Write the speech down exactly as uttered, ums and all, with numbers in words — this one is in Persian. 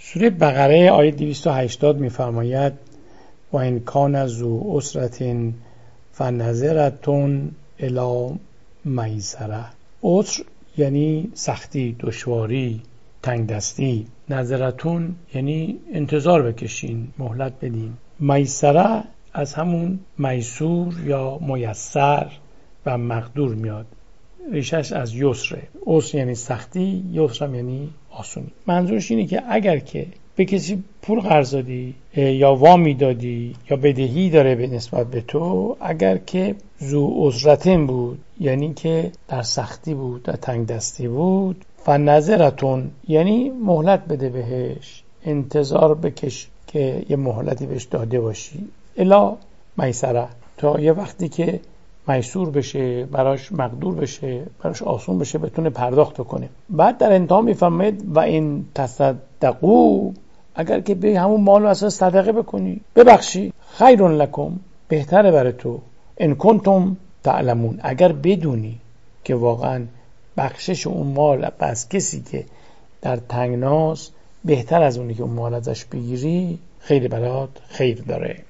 سوره بقره آیه دویست و هشتاد می‌فرماید و ان کان ذو عسرة فنظرة الی میسره. عسر یعنی سختی، دشواری، تنگ دستی. نظرتون یعنی انتظار بکشین، مهلت بدین. میسره از همون میسور یا میسر و مقدور میاد، ریشش از یسره. عسر یعنی سختی، یسر هم یعنی آسونی. منظورش اینه که اگر که به کسی پول قرض دادی یا وامی دادی یا بدهی داره به نسبت به تو، اگر که ذو عسرتین بود یعنی که در سختی بود، در تنگ دستی بود، فنظرتون یعنی مهلت بده بهش، انتظار بکش که یه مهلتی بهش داده باشی، الا میسره، تا یه وقتی که میسور بشه، براش مقدور بشه، براش آسون بشه، بتونه پرداخت کنه. بعد در انتها میفرماید و این تصدقوا، اگر که به همون مال اساس صدقه بکنی، ببخشی، خیر لکم، بهتره برای تو، ان کنتم تعلمون، اگر بدونی که واقعا بخشش اون مال از کسی که در تنگناست بهتر از اونی که اون مال ازش بگیری، خیلی برات خیر داره.